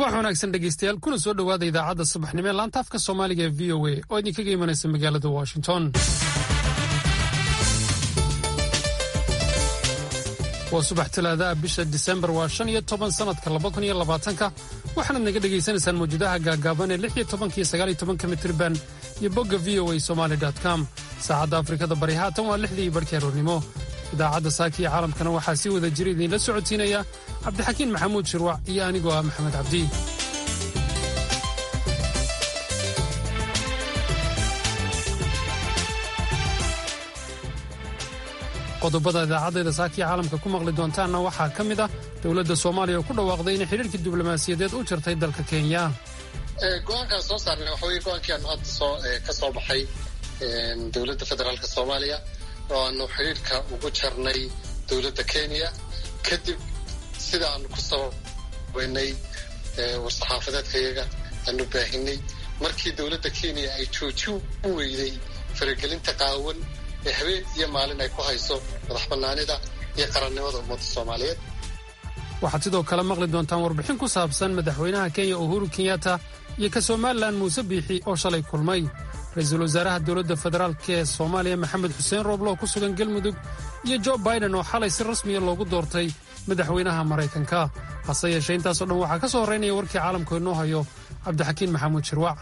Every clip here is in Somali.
subax wanaagsan dhegaystayaal kuna soo dhowaada idaacadda subaxnimo ee laanta afka Soomaaliga ee VOA oo idinkaga imanaysa magaalada Washington. waa subax Talaada bisha December waa 15 sanadka 2020 waxaana naga dhageysanaysaan mawjadaha gaagaaban ee 16 iyo 19 mitirban iyo bogga voasomali.com. saacadda Afrikada Bari haatan waa 6:00 aroornimo. idaacadda saaki ee caalamkana waxaa si wada jira idinla socodsiinaya Cabdixakiin Maxamuud Shirwac iyo anigoo ah Maxamed Cabdi. qodobada idaacadda saaki ee caalamka ku maqli doontaanna waxaa ka mid ah dowladda Soomaaliya oo ku dhawaaqday in xiriirka diblomaasiyadeed u jartay dalka Kenya. go'aankan soo saarnay waxa weeye go'aankii aan hadda ka soo baxay dowladda federaalka Soomaaliya oo aanu xiriirka ugu jarnay dowladda Kenya kadib sida aan ku sababeynay war-saxaafadeedkayaga aanu baahinay markii dowladda Kenya ay joojin u weyday faragelinta qaawan ee habeen iyo maalin ay ku hayso madaxbannaanida iyo qarannimada ummadda Soomaaliyeed. waxaad sidoo kale maqli doontaan warbixin ku saabsan madaxweynaha Kenya Uhuru Kenyatta iyo ka Somaliland Muuse Biixi oo shalay kulmay. ra'iisul wasaaraha dowladda federaalka ee Soomaaliya Maxamed Xuseen Roble oo ku sugan Galmudug iyo Joe Biden oo xalay si rasmi ah loogu doortay madaxweynaha Mareykanka. hase yeeshee intaasoo dhan waxaa ka soo horeynaya warkii caalamka inoo hayo Cabdixakiin Maxamuud Shirwac.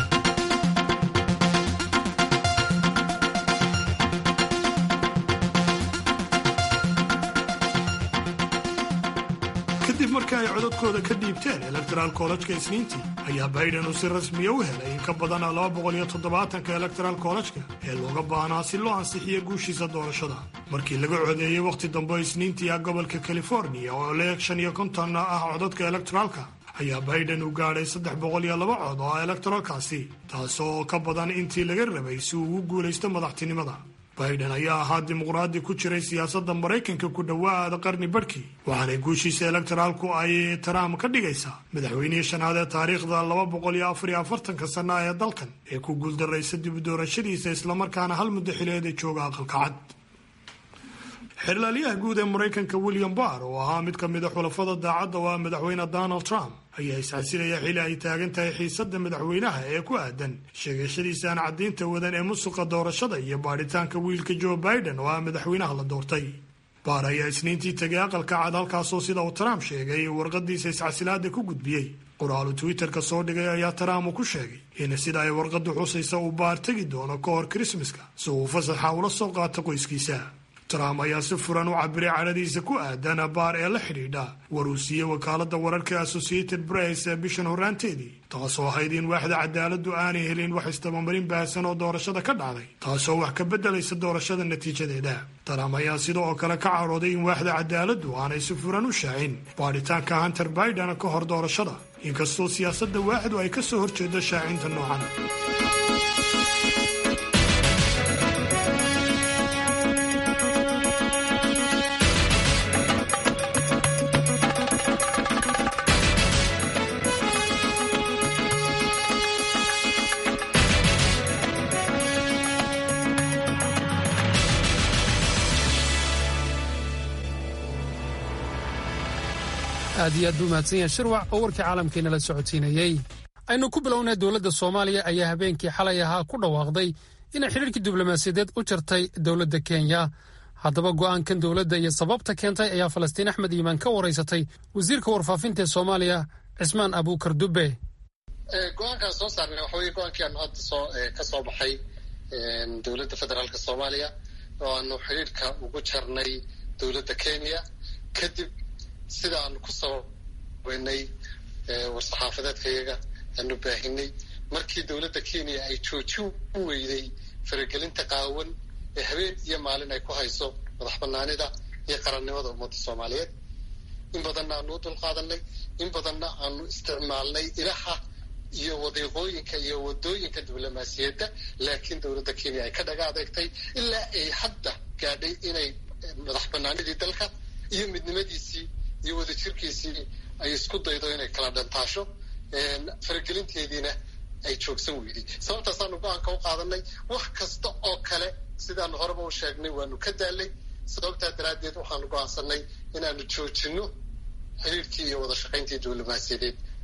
kadib markii ay codadkooda ka dhiibteen electoral college-ka Isniintii ayaa Biden uu si rasmi ah u helay in ka badan 270 electoral college-ka ee looga baahnaa si loo ansixiyo guushiisa doorashada. markii laga codeeyay waqti dambe Isniintii ah gobolka California oo leeg 55 ah codadka electoralka ayaa Biden uu gaadhay 302 cod oo electoralkaasi taasoo ka badan intii laga rabay si uu ugu guulaysto madaxtinimada. Biden ayaa ahaa dimuqraadi ku jiray siyaasadda Mareykanka ku dhawaada qarni barkii waxaana guushiisa electoralku ay Trump ka dhigaysaa madaxweynihii shanaad ee taariikhda 244 sano ee dalkan ee ku guuldarraysay dib u doorashadiisa islamarkaana hal muddo xileed ay jooga aqalka cad. xirlaaliyaha guud ee Mareykanka William Barr oo ahaa mid ka mid ah xulafada daacadda waa madaxweyne Donald Trump ayaa iscasilaya xili ay taagan tahay xiisadda madaxweynaha ee ku aadan sheegashadiisa aan caddaynta wadan ee musuqa doorashada iyo baadhitaanka wiilka Joe Biden oo ah madaxweynaha la doortay. Barr ayaa Isniintii tagay aqalka cad halkaasoo sida uu Trump sheegay warqadiisa iscasilaada ku gudbiyey. qoraalu Twitter-ka soo dhigay ayaa Trump ku sheegay in sida ay warqadu xusaysa uu Barr tagi doono ka hor Christmaska si uu fasaxa ula soo qaato qoyskiisa. Trump ayaa si furan u cabiray cadhadiisa ku aadan Barr ee la xidhiidha war uu siiyey wakaaladda wararka Associated Press ee bishan horraanteedii taasoo ahayd in waaxda cadaaladdu aanay helin wax istabamarin baahsan oo doorashada ka dhacday taasoo wax ka beddelaysa doorashada natiijadeeda. Trump ayaa sidoo kale ka carooday in waaxda cadaaladdu aanay si furan u shaacin baadhitaanka Hunter Biden ka hor doorashada inkastoo siyaasadda waaxdu ay ka soo horjeedo shaacinta noocan. aad iyo aad buu mahadsan yahay Shirwac oo warkii caalamkeena la socodsiinayay. aynu ku bilownay dowladda Soomaaliya ayaa habeenkii xalay ahaa ku dhawaaqday inay xiriirkii diblomaasiyadeed u jartay dowladda Kenya. haddaba go'aankan dowladda iyo sababta keentay ayaa Falastiin Axmed Iimaan ka wareysatay wasiirka warfaafinta ee Soomaaliya Cismaan Abuukar Dube. go'aankan soo saarnay waxa weeye go'aankii aan hadda ka soo baxay dowladda federaalka Soomaaliya oo aanu xiriirka ugu jarnay dowladda Kenya kadib sida aan ku sababeynay war-saxaafadeedkayaga aanu baahinay markii dowladda Kenya ay joojin u weyday faragelinta qaawan ee habeen iyo maalin ay ku hayso madaxbannaanida iyo qarannimada ummadda Soomaaliyeed. in badanna aanu u dulqaadanay in badanna aanu isticmaalnay ilaha iyo wadiiqooyinka iyo wadooyinka diblomaasiyadda laakiin dowladda Kenya ay ka dhaga adeegtay ilaa ay hadda gaadhay inay madaxbannaanidii dalka iyo midnimadiisii iyo wadajirkiisii ay isku daydo inay kala dhantaasho faragelinteediina ay joogsan weyday. sababtaasaanu go'aanka u qaadanay wax kasta oo kale sidaanu horeba u sheegnay waanu ka daalay. sababtaa daraaddeed waxaanu go'aansanay inaanu joojinno xiriirkii iyo wada shaqayntii diblomaasiyadeed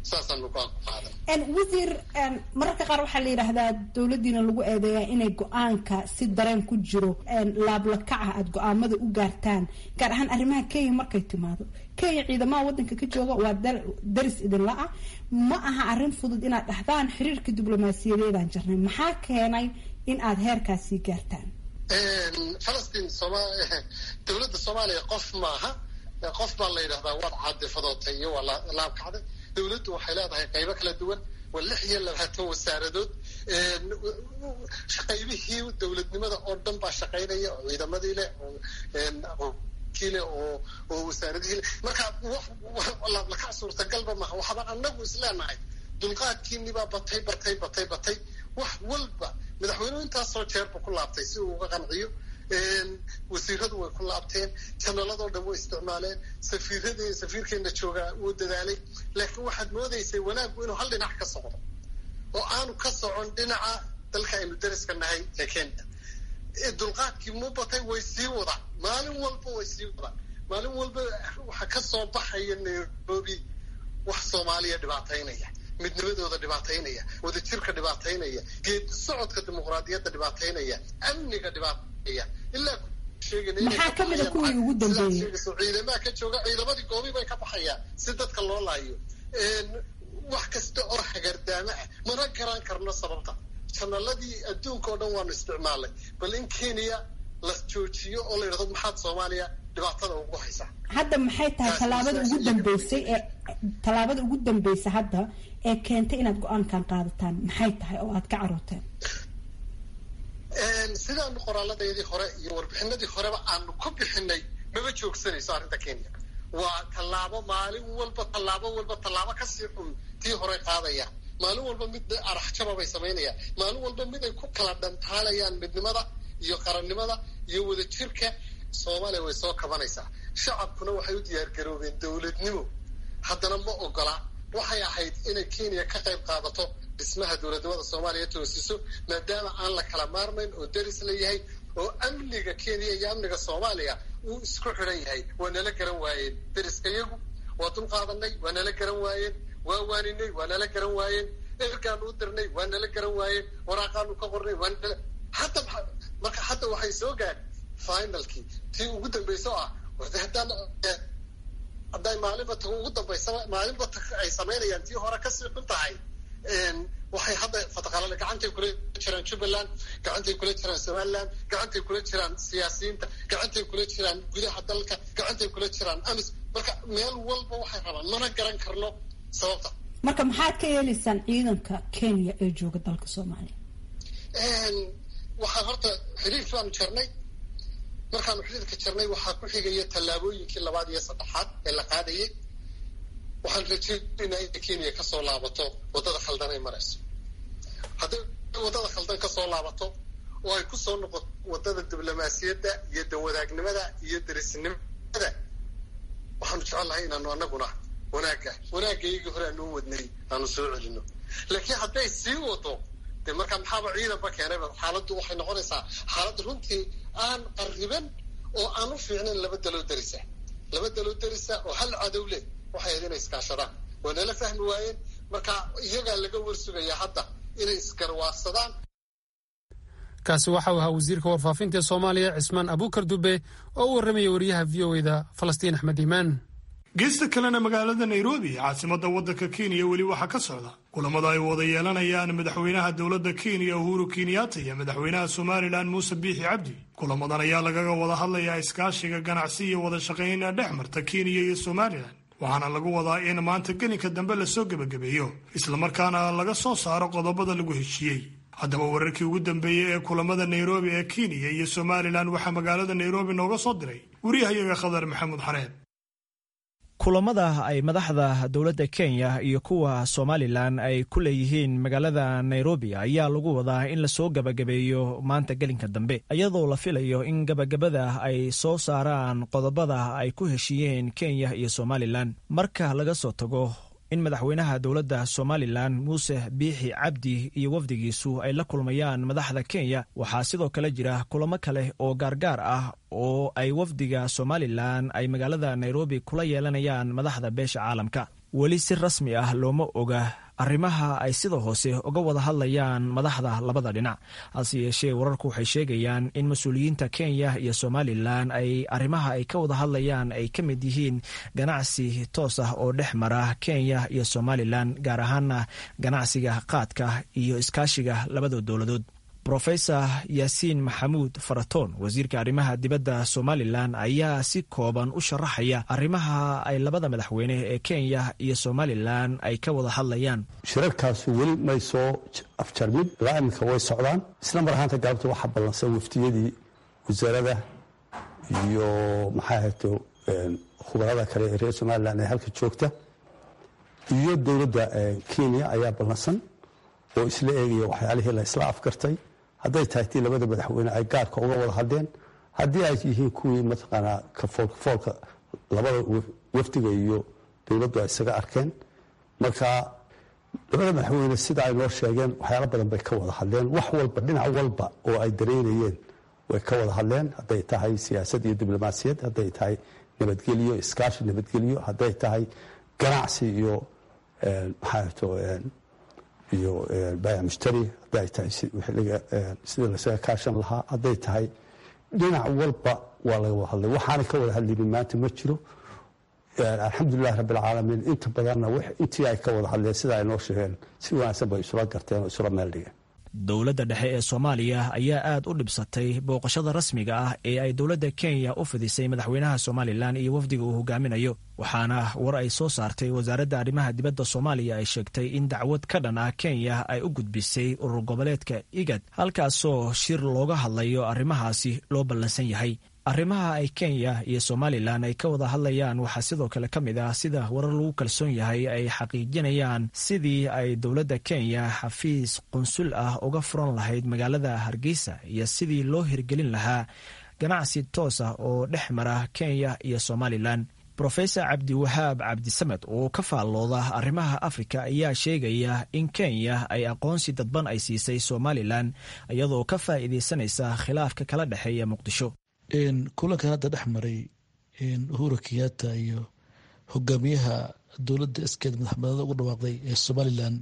saasaanu go-aan ku qaadan. wasiir, mararka qaar waxaa la yidhaahdaa dowladdiina lagu eedeeyaa inay go-aanka si dareen ku jiro laablakaca aada go-aamada u gaartaan, gaar ahaan arrimaha Kenya markay timaado. Kenya ciidamaha waddanka ka jooga waa daris idinla ah, ma aha arrin fudud inaad dhahdaan xiriirka diblomaasiyadeedaan jirnay. maxaa keenay in aad heerkaasii gaartaan? Falastiin dowladda Soomaaliya qof maaha, qof baa la yidhahdaa waad caadifadootay iyo waa laabkacday. dowladdu waxay leedahay qaybo kala duwan, waa 26 wasaaradood. qaybihii dowladnimada oo dhan baa shaqaynaya, oo ciidamadii leh, oo kile oo wasaaradihii leh. marka laka suurtagalba maaha. waxbaan annagu isleenahay dulqaadkiinni baa batay wax walba madaxweynuhu intaasoo jeerba ku laabtay si uu uga qanciyo. wasiiradu way ku laabteen, janaladoo dhan way isticmaaleen, safiirkeena joogaa wuu dadaalay. laakiin waxaad moodaysay wanaaggu inuu hal dhinac ka socdo oo aanu ka socon dhinaca dalka aynu dariska nahay ee Kenya. dulqaadkii mu batay, way sii wadaan, maalin walba way sii wadaan. maalin walba waxaa ka soo baxaya Nairobi wax Soomaaliya dhibaataynaya, midnimadooda dhibaataynaya, wadajirka dhibaataynaya, geedi socodka dimuqraadiyadda dhibaataynaya, amniga dhibaataynaya. ilaa maxaa ka mid ah kuwii ugu dambeeyay? ciidamada ka jooga, ciidamadii goobi bay ka baxayaan si dadka loo laayo. wax kasta oo hagardaama ah mana garan karno sababta. janaladii adduunka oo dhan waanu isticmaalnay, bal in Kenya la joojiyo oo la yidhahdo maxaad Soomaaliya dhibaatada ugu haysaa. hadda maxay tahay tallaabada ugu dambeysay hadda ee keentay inaad go-aankan qaadataan? maxay tahay oo aad ka carooteen? sidaanu qoraalladeedii hore iyo warbixinadii horeba aanu ku bixinay maba joogsanayso arrinta Kenya. waa maalin walba tallaabo kasii xun tii hore qaadaya. maalin walba mid araxjaba bay samaynayaan, maalin walba mid ay ku kala dhantaalayaan midnimada iyo qarannimada iyo wadajirka. Soomaaliya way soo kabanaysaa, shacabkuna waxay u diyaargaroobeen dowladnimo. haddana ma ogola. waxay ahayd inay Kenya ka qayb qaadato dhismaha dowladnimada Soomaaliya toosiso, maadaama aan la kala maarmayn oo daris la yahay, oo amniga Kenya iyo amniga Soomaaliya uu isku xiran yahay. waa nala garan waayeen dariska iyagu, waa dul qaadanay, waa nala garan waayeen, waa waaninay, waa nala garan waayeen, ergaanu u dirnay, waa nala garan waayeen, waraaqaanu ka qornay, waa nala marka hadda waxay soo gaadhay finalkii tii ugu dambaysa oo ah hadday maalinba ugu dambaysa maalinba ay samaynayaan tii hore kasii xun tahay. waxay hadda fataqalale gacantay kula jiraan Jubbaland, gacantay kula jiraan Somaliland, gacantay kula jiraan siyaasiyiinta, gacantay kula jiraan gudaha dalka, gacantay kula jiraan AMIS. marka meel walba waxay rabaan, mana garan karno sababta. marka maxaad ka yeelaysaan ciidanka Kenya ee jooga dalka Soomaaliya? waxaan horta xiriirkii baanu jarnay. markaanu xiriirka jarnay waxaa ku xigaya tallaabooyinkii 2 iyo 3 ee la qaadayay. waxaan rajaynaynaa in Kenya ka soo laabato wadada khaldan ay marayso. hadday wadada khaldan ka soo laabato oo ay ku soo noqoto wadada diblomaasiyadda iyo dawadaagnimada iyo darisnimada, waxaanu jecelahay inaanu annaguna wanaaggaygii hore aanu wadnay aanu soo celino. laakiin hadday sii wado dee markaa maxaaba ciidanba keenayba. xaaladdu waxay noqonaysaa xaalad runtii aan qarriban oo aan u fiicnayn laba daloo darisa oo hal cadow leh. waxay ahayd inay iskaashadaan, waa nala fahmi waayeen. marka iyagaa laga warsugayaa hadda inay isgarwaaqsadaan. kaasi waxa uu ahaa wasiirka warfaafinta Soomaaliya Cismaan Abuukar Dube oo u warramaya wariyaha VOA-da Falastiin Axmed Iimaan. geesta kalena magaalada Nairobi, caasimadda waddanka Kenya, weli waxaa ka socda kulamada ay wada yeelanayaan madaxweynaha dowladda Kenya Uhuru Kenyatta iyo madaxweynaha Somaliland Muuse Biixi Cabdi. kulamadan ayaa lagaga wada hadlayaa iskaashiga ganacsi iyo wada shaqayn dhex marta Kenya iyo Somaliland, waxaana lagu wadaa in maanta gelinka dambe lasoo gebagabeeyo islamarkaana laga soo saaro qodobada lagu heshiiyey. haddaba wararkii ugu dambeeyey ee kulamada Nairobi ee Kenya iyo Somaliland waxaa magaalada Nairobi nooga soo diray wariyahayaga Khadar Maxamuud Xareed. kulamada ay madaxda dowladda Kenya iyo kuwa Somaliland ay ku leeyihiin magaalada Nairobi ayaa lagu wadaa in la soo gabagabeeyo maanta gelinka dambe, iyadoo la filayo in gabagabada ay soo saaraan qodobada ay ku heshiiyeen Kenya iyo Somaliland. marka laga soo tago in madaxweynaha dowladda Somaliland Muuse Biixi Cabdi iyo wafdigiisu ay la kulmayaan madaxda Kenya, waxaa sidoo kale jira kulamo kale oo gaargaar ah oo ay wafdiga Somaliland ay magaalada Nairobi kula yeelanayaan madaxda beesha caalamka. weli si rasmi ah looma oga arrimaha ay sida hoose uga wada hadlayaan madaxda labada dhinac, hase yeeshee wararku waxay sheegayaan in mas-uuliyiinta Kenya iyo Somalilan ay arrimaha ay ka wada hadlayaan ay ka mid yihiin ganacsi toos ah oo dhex mara Kenya iyo Somalilan, gaar ahaana ganacsiga qaadka iyo iskaashiga labada dowladood. Professor Yaasiin Maxamuud Faratoon, wasiirka arrimaha dibadda Somalilan, ayaa si kooban u sharaxaya arrimaha ay labada madaxweyne ee Kenya iyo Somalilan ay ka wada hadlayaan. shirarkaasi weli may soo afjarmin, ilaa iminka way socdaan. isla mar ahaanta galabta waxaa ballansan waftiyadii wasaarada iyo maxaa ahayto khubarada kale ee reer Somalilan ee halka joogta iyo dowladda Kenya ayaa ballansan oo isla eegaya waxyaalihii la isla afkartay, hadday tahay tii labada madaxweyne ay gaarka uga wada hadleen, haddii ay yihiin kuwii mataqaanaa kafoolka labada wafdiga iyo dowladdu ay isaga arkeen. marka labada madaxweyne sida ay noo sheegeen waxyaalo badan bay ka wada hadleen, wax walba dhinac walba oo ay dareynayeen way ka wada hadleen, hadday tahay siyaasad iyo diblomaasiyad, hadday tahay nabadgelyo, iskaashi nabadgelyo, hadday tahay ganacsi iyo maxaato iyo baayac mushtari, hadday tahay sidii lasaga kaashan lahaa, hadday tahay dhinac walba waa laga wada hadlay. waxaanay ka wada hadlaynin maanta ma jiro. alxamdulilahi rabbilcaalamiin, inta badanna intii ay ka wada hadleen sida ay noo sheegeen si wanaagsan bay isula garteen oo isula meel dhigeen. dowladda dhexe ee Soomaaliya ayaa aad u dhibsatay booqashada rasmiga ah ee ay dowladda Kenya u fidisay madaxweynaha Somalilan iyo wafdiga uu hogaaminayo, waxaana war ay soo saartay wasaaradda arrimaha dibadda Soomaaliya ay sheegtay in dacwad ka dhan ah Kenya ay u gudbisay urur goboleedka IGAD, halkaasoo shir looga hadlayo arrimahaasi loo ballansan yahay. arrimaha ay Kenya iyo Somalilan ay ka wada hadlayaan waxaa sidoo kale ka mid ah sida warar lagu kalsoon yahay ay xaqiijinayaan sidii ay dowladda Kenya xafiis qunsul ah uga furan lahayd magaalada Hargeysa iyo sidii loo hirgelin lahaa ganacsi toos ah oo dhex mara Kenya iyo Somalilan. Professor Cabdiwahaab Cabdisamed oo ka faallooda arrimaha Afrika ayaa sheegaya in Kenya ay aqoonsi dadban ay siisay Somalilan iyadoo ka faa'iideysanaysa khilaafka kala dhexeeya Muqdisho. kulankan hadda dhex maray Uhuru Kenyatta iyo hogaamiyaha dowladda iskeed madaxbannaanida ugu dhawaaqday ee Somalilan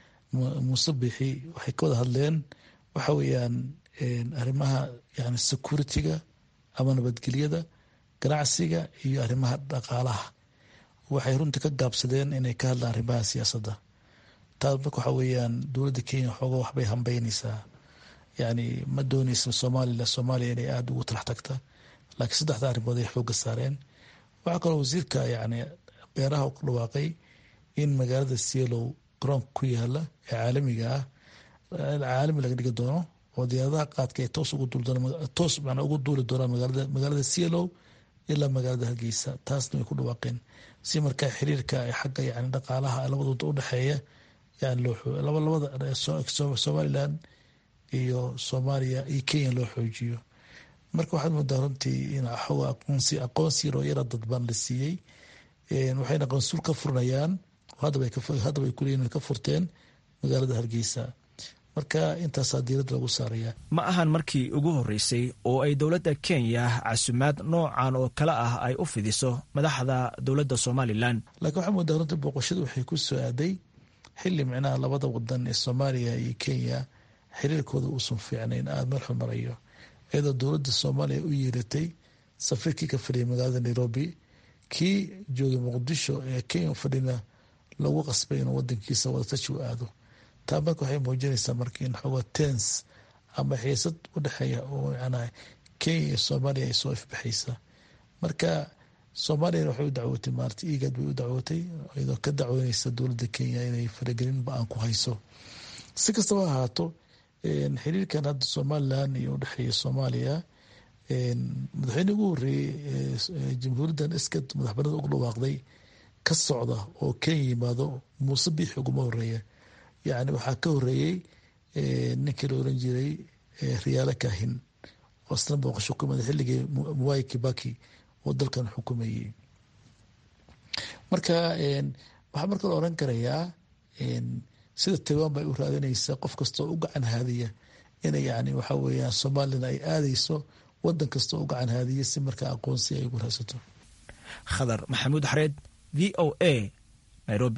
Muuse Biixi waxay ka wada hadleen waxa weeyaan arrimaha yani security-ga ama nabadgelyada, ganacsiga iyo arrimaha dhaqaalaha. waxay runtii ka gaabsadeen inay ka hadlaan arrimaha siyaasadda. taas marka waxa weeyaan dowladda Kenya xoogaa waxbay hambeynaysaa, yani ma doonaysa Soomaaliya inay aada ugu talax tagta, laakiin saddexda arrimood ay xooga saareen. waxaa kaloo wasiirka yani beeraha ku dhawaaqay in magaalada Sielow garoonka ku yaala ee caalamiga ah caalami laga dhigi doono oo diyaaradaha qaadka ay toos ugu duuli doonaan magaalada Sielow ilaa magaalada Hargeysa. taasna way ku dhawaaqeen si markaa xiriirka ay xagga yani dhaqaalaha labadooda udhexeeya yani labada Somalilan iyo Soomaaliya iyo Kenya loo xoojiyo. marka waxaad moodaa runtii in aqoonsi yaroo yara dadban la siiyey, waxayna qansuul ka furanayaan, haddaba ay kuleeyihin ka furteen magaalada Hargeysa. marka intaasaa diiradda lagu saaraya. ma ahan markii ugu horreysay oo ay dowladda Kenya casumaad noocan oo kale ah ay u fidiso madaxda dowladda Somalilan. laakiin waxaa moodaa runtii booqashadu waxay ku soo aaday xilli micnaha labada wadan ee Soomaaliya iyo Kenya xiriirkooda uusan fiicnayn, aada meel xun marayo, iyadoo dowladda Soomaaliya u yeeratay safiirkii ka fadhiyay magaalada Nairobi, kii joogay Muqdisho ee Kenya fadhina lagu qasbay inuu wadankiisa wadatashi u aado. taa marka waxay muujinaysaa marka in xoogaa tens ama xiisad u dhexeeya oo macnaha Kenya iyo Soomaaliya ay soo ifbaxaysa. marka Soomaaliya waxay u dacwootay maarta IGAD bay u dacwootay iyadoo ka dacwoonaysa dowladda Kenya inay faragelin ba-aan ku hayso. si kastaba ahaato xiriirkan hadda Somalilan iyo u dhexeeya Soomaaliya, madaxweyne ugu horreeyey jamhuuriyaddan iskeed madaxbannaanida ugu dhawaaqday ka socda oo Kenya yimaado Muuse Biixi uguma horeeya, yani waxaa ka horeeyey ninkii la oran jiray Riyaale Kaahin oo isna booqasho ku imaaday xilligii Mwai Kibaki oo dalkan xukumayey. marka waxaa marka la oran karayaa sida Taiwan bay u raadinaysaa qof kastoo u gacan haadiya inay yani waxa weeyaan Somalilan ay aadayso wadan kastoo u gacan haadiya si markaa aqoonsi ay ugu raadsato. Khadar Maxamuud Xareed, VOA, nairobi.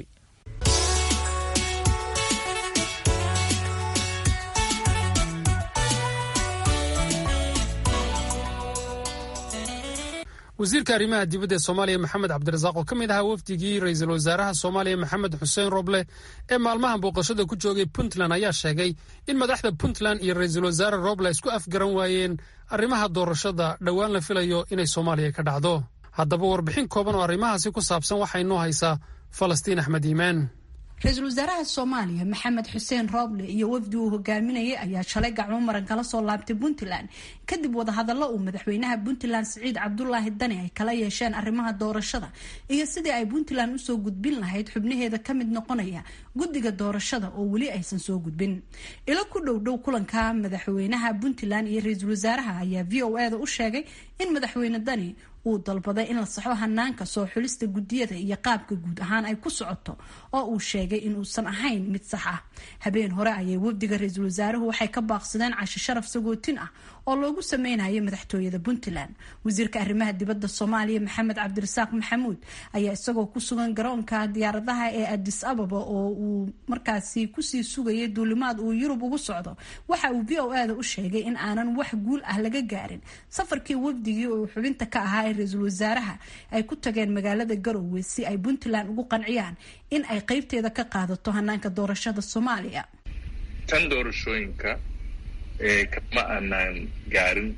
wasiirka arrimaha dibadda ee Soomaaliya Maxamed Cabdirasaaq oo kamid ahaa wafdigii ra'iisul wasaaraha Soomaaliya Maxamed Xuseen Roble ee maalmahan booqashada ku joogay Puntland ayaa sheegay in madaxda Puntland iyo ra'iisul wasaare Roble isku afgaran waayeen arrimaha doorashada dhawaan la filayo inay Soomaaliya ka dhacdo. haddaba warbixin kooban oo arrimahaasi ku saabsan waxay noo haysaa Falastiin Axmed Iimaan. ra-iisul wasaaraha Soomaaliya Maxamed Xuseen Roble iyo wafdi uu hogaaminayay ayaa shalay gacmo maran kala soo laabtay Puntland kadib wadahadallo uu madaxweynaha Puntland Siciid Cabdullaahi Dani ay kala yeesheen arrimaha doorashada iyo sidii ay Puntland u soo gudbin lahayd xubnaheeda ka mid noqonaya guddiga doorashada oo weli aysan soo gudbin. ila ku dhow kulanka madaxweynaha Puntland iyo ra-iisul wasaaraha ayaa VOA u sheegay in madaxweyne Dani uu dalbaday in la saxo hanaanka soo xulista guddiyada iyo qaabka guud ahaan ay ku socoto oo uu sheegay in uusan ahayn mid sax ah. habeen hore ayay wafdiga ra-iisul wasaaruhu waxay ka baaqsadeen casho sharaf sagootin ah oo loogu sameynayay madaxtooyada Puntland. wasiirka arrimaha dibadda Soomaaliya Maxamed Cabdirasaaq Maxamuud ayaa isagoo ku sugan garoonka diyaaradaha ee Addis Ababa oo uu markaasi kusii sugayay duulimaad uu Yurub ugu socdo waxa uu VOA u sheegay in aanan wax guul ah laga gaarin safarkii wafdigii oo xubinta ka ahaa ra-iisul wasaaraha ay ku tageen magaalada Garowe si ay Puntland ugu qanciyaan in ay qaybteeda ka qaadato hanaanka doorashada Soomaaliya. tan doorashooyinka kama aanan gaarin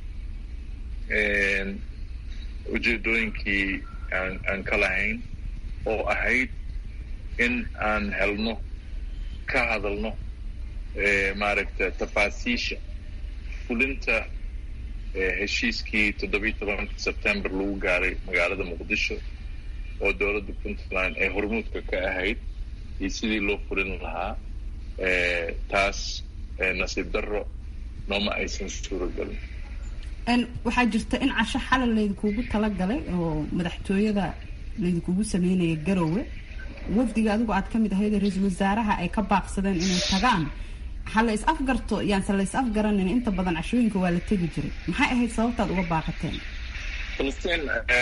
ujeedooyinkii aan ka lahayn oo ahayd in aan helno ka hadalno maaragta tafaasiisha fulinta heshiiskii 17 September lagu gaaray magaalada Muqdisho oo dowladda Puntland ay hormuudka ka ahayd iyo sidii loo fulin lahaa taas nasiib darro nooma aysan suuragelin. waxaa jirta in casho xalal laydinkugu talagalay oo madaxtooyada laydinkugu sameynaya Garowe wafdiga adigu aad ka mid ahayd ra-iisul wasaaraha ay ka baaqsadeen inay tagaan hal is afgarto yaanse la is afgaranin inta badan cashooyinka waa la tegi jiray maxay ahayd sababtaad uga baaqateen? Falastiin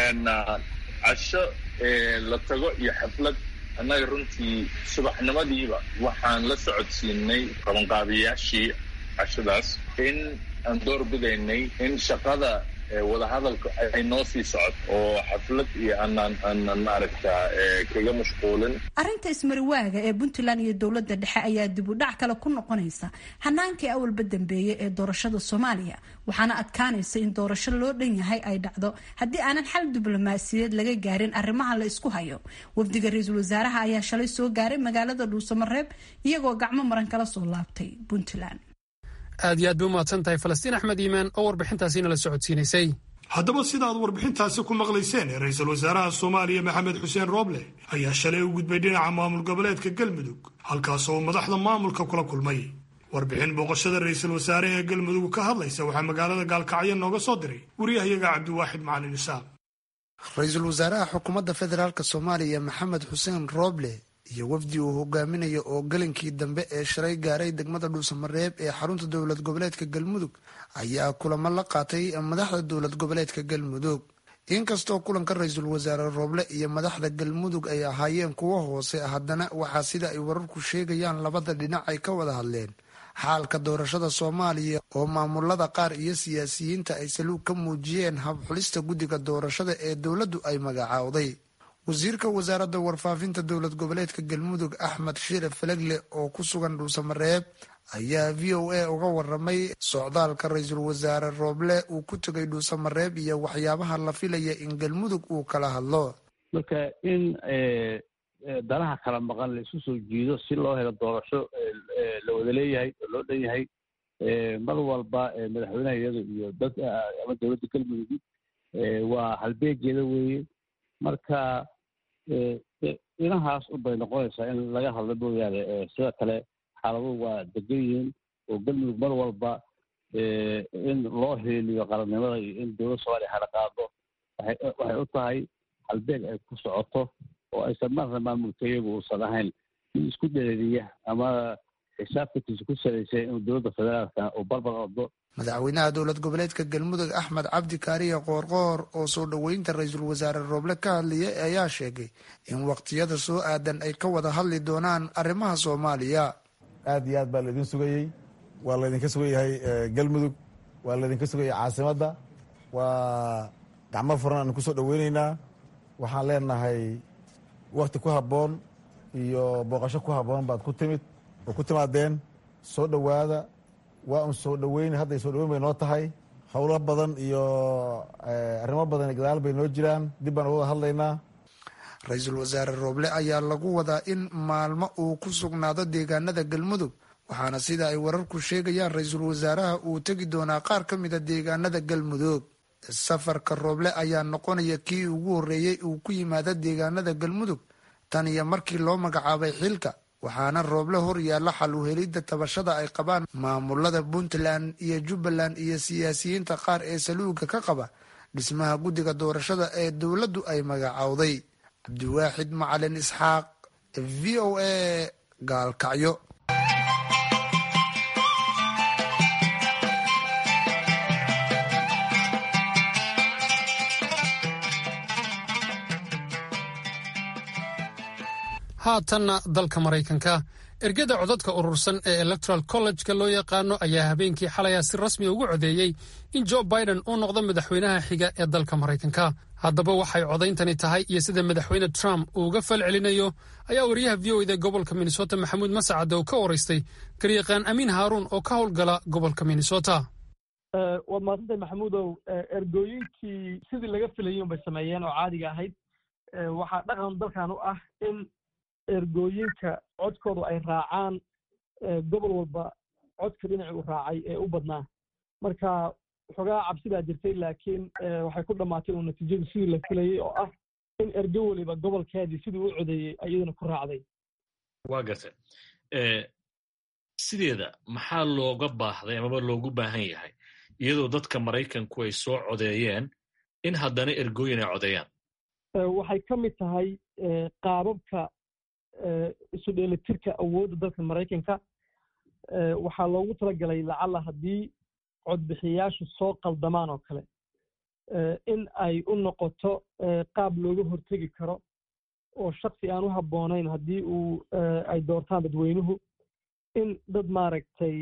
casho la tago iyo xaflad annaga runtii subaxnimadiiba waxaan la socodsiinay qabanqaabiyaashii cashadaas in aan door bidaynay in shaqada wadahadalka ay noo sii socoto oo xaflad iyo aanan maaragta kaga mashquulin. arrinta ismariwaaga ee Puntland iyo dowladda dhexe ayaa dib u dhac kale ku noqonaysa hanaankii awalba dambeeyay ee doorashada Soomaaliya waxaana adkaanaysa in doorasho loo dhan yahay ay dhacdo haddii aanan xal diblomaasiyadeed laga gaarin arrimaha la isku hayo. wafdiga ra-iisul wasaaraha ayaa shalay soo gaaray magaalada Dhuusamareeb iyagoo gacmo maran kala soo laabtay Puntland. aad iyo aad bay umahadsan tahay Falastiin Axmed Iimaan oo warbixintaasina la socodsiinaysay. haddaba sidaad warbixintaasi ku maqlayseen ra-iisul wasaaraha Soomaaliya Maxamed Xuseen Roble ayaa shalay u gudbay dhinaca maamul goboleedka Galmudug halkaas oo madaxda maamulka kula kulmay. warbixin booqashada ra-iisul wasaaraha ee Galmudug ka hadlaysa waxaa magaalada Gaalkacyo nooga soo diray wariyahayaga Cabdiwaaxid Macalin Isaaq. ra-iisul wasaaraha xukuumadda federaalka Soomaaliya Maxamed Xuseen Roble iyo wafdi uu hogaaminayo oo galinkii dambe ee shalay gaaray degmada Dhuusamareeb ee xarunta dowlad goboleedka Galmudug ayaa kulamo la qaatay madaxda dowlad goboleedka Galmudug. inkastoo kulanka ra-iisul wasaare Roble iyo madaxda Galmudug ay ahaayeen kuwo hoose haddana waxaa sida ay wararku sheegayaan labada dhinac ay ka wada hadleen xaalka doorashada Soomaaliya oo maamulada qaar iyo siyaasiyiinta ay saluug ka muujiyeen hab xulista guddiga doorashada ee dowladdu ay magacaawday. wasiirka wasaaradda warfaafinta dowlad goboleedka Galmudug Axmed Shire Falagle oo ku sugan Dhuusamareeb ayaa VOA uga waramay socdaalka ra-iisul wasaare Roble uu ku tagay Dhuusamareeb iyo waxyaabaha la filaya in Galmudug uu kala hadlo. marka in danaha kala maqan la isu soo jiido si loo helo doorasho la wada leeyahay oo loo dhan yahay mar walba madaxweynaha iyada iyo dad ama dowladda Galmudug waa halbeegeeda weeye. marka inahaas ubay noqonaysaa in laga hadlo mooyaane sida kale xaaladuhu waa degan yihiin oo Galmudug mar walba in loo heeliyo qarannimada iyo in dowladda Soomaaliya hala qaado waxay u tahay halbeeg ay ku socoto oo aysan marna maamulka iyagu uusan ahayn in isku dhereeriya ama xisaabtankiisa ku salaysay inuu dowladda federaalka uu barbar ordo madaxweynaha dowlad goboleedka galmudug axmed cabdi kaariye qoorqoor oo soo dhoweynta ra-iisul wasaare rooble ka hadlayay ayaa sheegay in waqtiyada soo aadan ay ka wada hadli doonaan arrimaha soomaaliya. aad iyo aad baa laydin sugayey, waa laydinka sugayahay galmudug, waa laydinka sugayay caasimadda, waa gacmo furan aan kusoo dhoweyneynaa. waxaan leenahay wakti ku habboon iyo booqasho ku habboon baad ku timid oo ku timaadeen. soo dhowaada, waa un soo dhoweyn, hadday soo dhoweyn bay noo tahay. howlo badan iyo arrimo badan gadaal bay noo jiraan, dib baan uga wada hadlaynaa. ra-iisul wasaare rooble ayaa lagu wadaa in maalmo uu ku sugnaado deegaanada galmudug, waxaana sida ay wararku sheegayaan ra-iisul wasaaraha uu tegi doonaa qaar ka mida deegaanada galmudug. safarka rooble ayaa noqonaya kii ugu horreeyey uu ku yimaado deegaanada galmudug tan iyo markii loo magacaabay xilka, waxaana rooble hor yaalla xal u helidda tabashada ay qabaan maamulada puntland iyo jubbaland iyo siyaasiyiinta qaar ee saluuga ka qaba dhismaha guddiga doorashada ee dowladdu ay magacowday. cabdiwaaxid macalin isxaaq, v o a, gaalkacyo. haatanna dalka Maraykanka, ergada codadka urursan ee Electoral College-ka loo yaqaano ayaa habeenkii xalaya si rasmi ugu codeeyey in Joe Biden uu noqdo madaxweynaha xiga ee dalka Maraykanka. haddaba waxay codayntani tahay iyo sida madaxweyne Trump uu uga falcelinayo ayaa wariyaha VOA gobolka Minnesota Maxamuud Mascad oo ka waraystay garyaqaan Amiin Haaruun oo ka howlgala gobolka Minnesota. waad maadsantahay maxamuudow. ergooyinkii sidii laga filayay bay sameeyeen oo caadiga ahayd. waxaa dhaqan dalkan u ah in ergooyinka codkoodu ay raacaan gobol walba codka dhinaci u raacay ee u badnaa. marka xogaa cabsi baa jirtay, laakiin waxay ku dhammaatay oo natiijadu sidii la filayey oo ah in ergo waliba gobolkeedii sidii u codeeyey ayaduna ku raacday. waa gartay. sideeda maxaa looga baahday amaba loogu baahan yahay iyadoo dadka Maraykanku ay soo codeeyeen in haddana ergooyin ay codeeyaan? waxay ka mid tahay qaababka isu dheelitirka awoodda dalka Maraykanka. waxaa loogu talagalay lacala haddii codbixiyayaashu soo qaldamaan oo kale in ay u noqoto qaab looga hortegi karo oo shaksi aan u habboonayn haddii ay doortaan dadweynuhu in dad maaragtay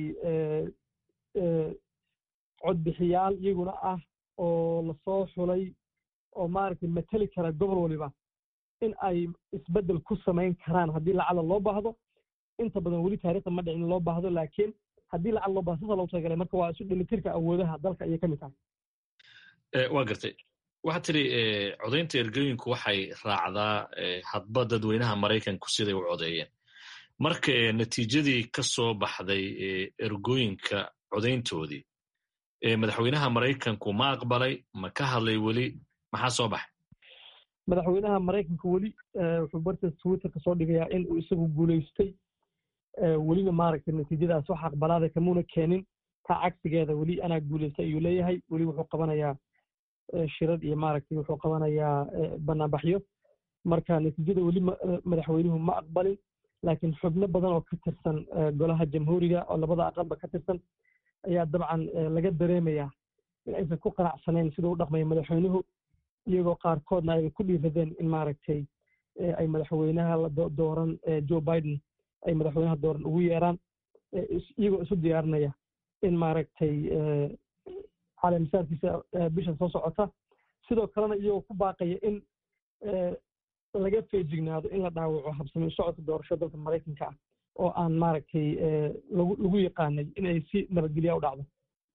codbixiyaal iyaguna ah oo lasoo xulay oo maaragtay mateli kara gobol waliba in ay isbeddel ku samayn karaan haddii lacala loo baahdo. inta badan weli taariikhda ma dhicin loo baahdo, laakiin haddii lacala loo baahdo sasa loogu talagalay. marka waa isu dhelitirka awoodaha dalka ayay ka mid tahay. waa gartay. waxaad tidhi codaynta ergooyinku waxay raacdaa hadba dadweynaha Maraykanku siday u codeeyeen. marka natiijadii ka soo baxday ergooyinka codayntoodii madaxweynaha Maraykanku ma aqbalay, ma ka hadlay weli, maxaa soo baxay? madaxweynaha Maraykanku weli wuxuu bartiisa Twitterka soo dhigayaa in uu isagu guulaystay. welina maaragtay natiijadaas wax aqbalaada kamuuna keenin. taa cagsigeeda weli anaa guulaystay ayuu leeyahay. weli wuxuu qabanayaa shirad iyo maaragtay wuxuu qabanayaa banaanbaxyo. marka natiijada weli madaxweynuhu ma aqbalin, laakiin xubno badan oo ka tirsan golaha jamhuuriga oo labada aqalba ka tirsan ayaa dabcan laga dareemayaa in aysan ku qanacsanayn siduu u dhaqmayo madaxweynuhu, iyagoo qaarkoodna ay ku dhiiradeen in maaragtay ay madaxweynaha dooran Joe Biden ay madaxweynaha dooran ugu yeeraan, iyagoo isu diyaarinaya in maaragtay caleemisaarkiisa bishan soo socota. sidoo kalena iyagoo ku baaqaya in laga feejignaado in la dhaawaco habsami socodka doorashada dalka Maraykanka ah oo aan maaragtay lagu yaqaanay in ay si nabadgelya u dhacdo.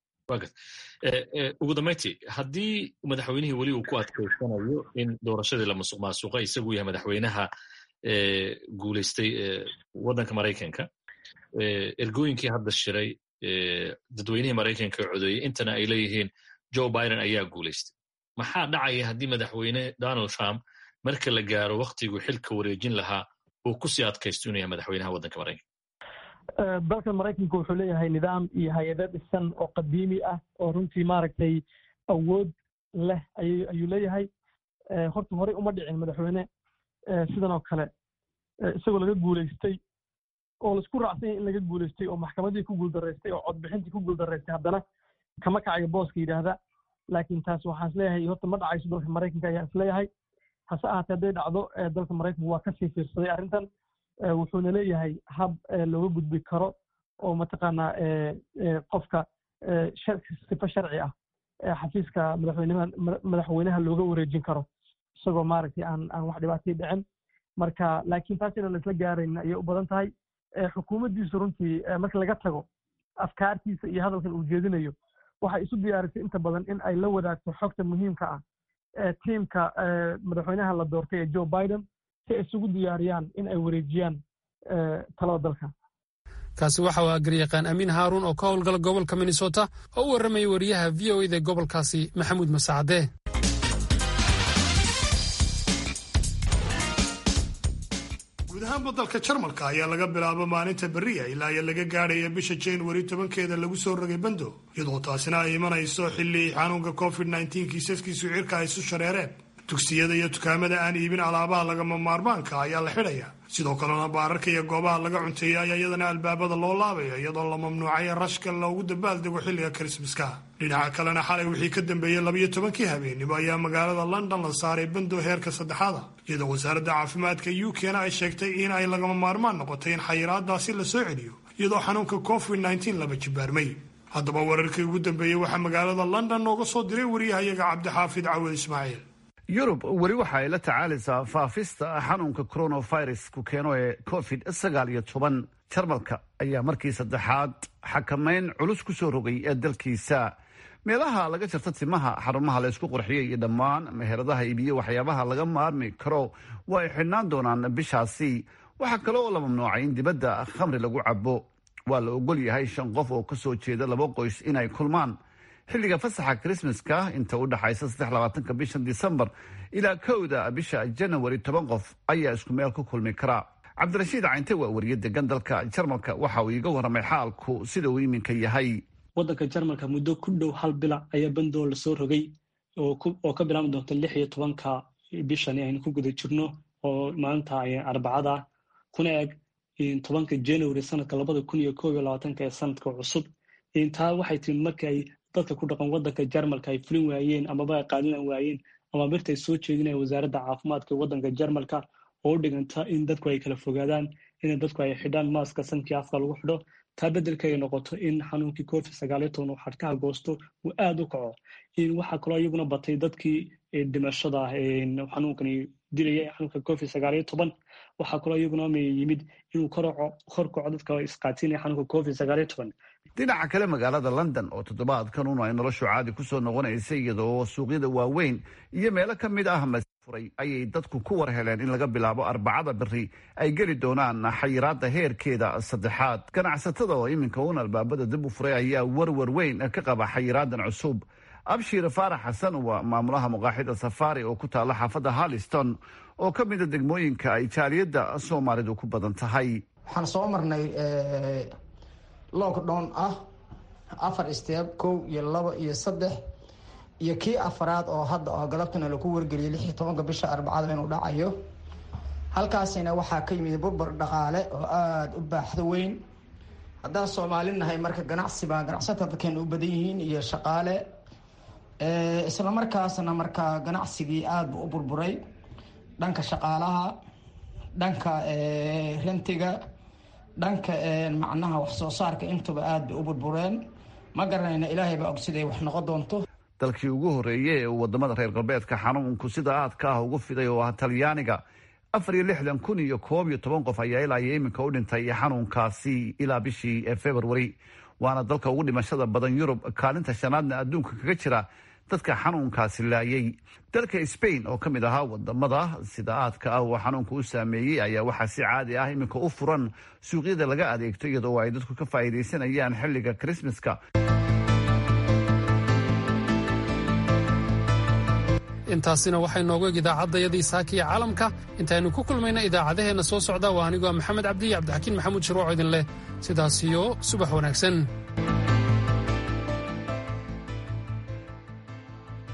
ugu dambeyntii, haddii madaxweynihii weli uu ku adkaysanayo in doorashadii la musuqmaasuqa isagu yahay madaxweynaha guulaystay waddanka Maraykanka, ergooyinkii hadda shiray dadweynihii Maraykanka codeeyey intana ay leeyihiin Joe Biden ayaa guulaystay, maxaa dhacaya haddii madaxweyne Donald Trump marka la gaaro waktiguu xilka wareejin lahaa uu ku sii adkaysto inuu yahay madaxweynaha waddanka Maraykanka? dalka Maraykanka wuxuu leeyahay nidaam iyo hay-ado dhisan oo qadiimi ah oo runtii maaragtay awood leh ayuu leeyahay. horta horey uma dhicin madaxweyne sidan oo kale isagoo laga guulaystay oo laisku raacsan yahay in laga guulaystay oo maxkamadii ku guuldaraystay oo codbixintii ku guuldaraystay haddana kama kacayo booska yidhaahda laakiin taas waxaan isleeyahay horta ma dhacayso dalka maraykanka ayaan isleeyahay hase ahaatee hadday dhacdo dalka maraykanka waa kasii fiirsaday arrintan wuxuuna leeyahay hab looga gudbi karo oo mataqaanaa qofka sifo sharci ah xafiiska madaxweynaha looga wareejin karo isagoo maaragtay aan wax dhibaatay dhicin marka laakiin taas inaan laisla gaarayn ayay u badan tahay xukuumaddiisu runtii marka laga tago afkaartiisa iyo hadalkan uu jeedinayo waxay isu diyaarisay inta badan in ay la wadaagto xogta muhiimka ah tiimka madaxweynaha la doortay ee Joe Biden si ay isugu diyaariyaan in ay wareejiyaan talada dalka. kaasi waxa uu garyaqaan Amiin Haaruun oo ka howlgala gobolka Minnesota oo u warramay wariyaha VOA gobolkaasi Maxamuud Masaacade. guud ahaan dalka Jarmalka ayaa laga bilaabo maalinta beriya ilaa ay laga gaadhayo bisha January 10keeda lagu soo rogay bando iyadoo taasina ay imanayso xilli xanuunka COVID-19 kiisaskiisu cirka ay isu shareereen dugsiyada iyo dukaamada aan iibin alaabaha lagama maarmaanka ayaa la xidhaya sidoo kalena baararka iyo goobaha laga cunteeya ayaa iyadana albaabada loo laabaya iyadoo la mamnuucay rashka loogu dabaaldego xilliga Christmaska dhinaca kalena xalay wixii ka dambeeyay 12 habeenimo ayaa magaalada London la saaray bando heerka saddexaad iyadoo wasaaradda caafimaadka UK-na ay sheegtay in ay lagama maarmaan noqotay in xayiraadaasi la soo celiyo iyadoo xanuunka COVID-19 laba jibaarmay haddaba wararkii ugu dambeeyay waxaa magaalada London nooga soo diray wariyahayaga Cabdixaafid Cawad Ismaaciil yurub weli waxa ay la tacaalaysaa faafista xanuunka coronavirus ku keeno ee COVID-19 Jarmalka ayaa markii saddexaad xakameyn culus ku soo rogay ee dalkiisa meelaha laga jarta timaha xarumaha la isku qurxiyay iyo dhammaan meheradaha iibiyo waxyaabaha laga maarmi karo waa ay xidhnaan doonaan bishaasi waxaa kale oo la mamnuucay in dibadda khamri lagu cabo waa la ogol yahay 5 qof oo ka soo jeeda 2 qoys inay kulmaan xilliga fasaxa Christmaska inta u dhaxaysa 23 bisha December ilaa 1 bisha January 10 qof ayaa isku meel ku kulmi kara Cabdirashiid Caynte waa wariye degan dalka Jarmalka waxa uu iga warramay xaalku sida uu iminka yahay wadanka Jarmalka muddo ku dhow hal bil ayaa bandoo la soo rogay oo ka bilaabmi doonta 16 bishan aynu ku guda jirno oo maanta ay Arbacada kuna eg 10 January sanadka 2021 ee sanadka cusub intaa waxay timid markii ay dadka ku dhaqan wadanka Jarmalka ay fulin waayeen ama ay qaadan waayeen ama birtay soo jeedinayaan wasaaradda caafimaadka wadanka Jarmalka oo dhiganta in dadku ay kala fogaadaan in dadku ay xidhaan maaska sanadkii afka lagu xidho taa beddelka ay noqoto in xanuunkii COVID-19 uu xadka goosto uu aad u kaco in waxa kale iyaguna batay dadkii dhimashada xanuunkani dilay xanuunka COVID-19 waxa kale iyaguna yimid inuu korkaco dadka isqaatinaya xanuunka COVID-19 dhinaca kale magaalada London oo toddobaadkan ay noloshu caadi ku soo noqonaysay iyadoo suuqyada waaweyn iyo meelo ka mid ah furay ayay dadku ku war heleen in laga bilaabo Arbacada beri ay geli doonaan xayiraadda heerkeeda saddexaad ganacsatada oo iminka albaabada dib u furay ayaa warwar weyn ka qaba xayiraadan cusub Abshir Faarax Xasan waa maamulaha maqaaxida Safari oo ku taala xaafadda Harleston oo ka mid ah degmooyinka ay jaaliyadda Soomaalidu ku badan tahay waxaan soo marnay lockdown 4 step 1 iyo 2 iyo 3 iyo kii afraad oo hadda oo galabtana lagu wargeliyay 16 bisha Arbacada inuu dhacayo halkaasina waxaa ka yimid burbur dhaqaale oo aad u baaxad weyn haddaan Soomaalinahay marka ganacsatada dadkan u badan yihiin iyo shaqaale isla markaasna marka ganacsigii aad u burburay dhanka shaqaalaha dhanka rentiga dhanka macnaha wax soo saarka intuba aad u burbureen ma garanayna ilaahay baa ogsiday wax noqon doonto dalkii ugu horeeyay ee wadamada reer galbeedka xanuunku sida aadka ah ugu fiday oo Talyaaniga 461 qof ayaa ilaa iminka u dhintay xanuunkaasi ilaa bishii February waana dalka ugu dhimashada badan Yurub kaalinta shanaadna adduunka kaga jira dadka xanuunkaasi laayay dalka Spain oo kamid ahaa wadamada sida aadka ah oo xanuunku u saameeyay ayaa waxa si caadi ah iminka u furan suuqyada laga adeegto iyadoo ay dadku ka faa'iideysanayaan xilliga Christmaska intaasina waxay noogu eg idaacadayadii saaki ee caalamka intaynu ku kulmayna idaacadaheena soo socda waa anigoo Maxamed Cabdi Cabdixakiin Maxamuud Shirwaco idin leh sidaas iyo subax wanaagsan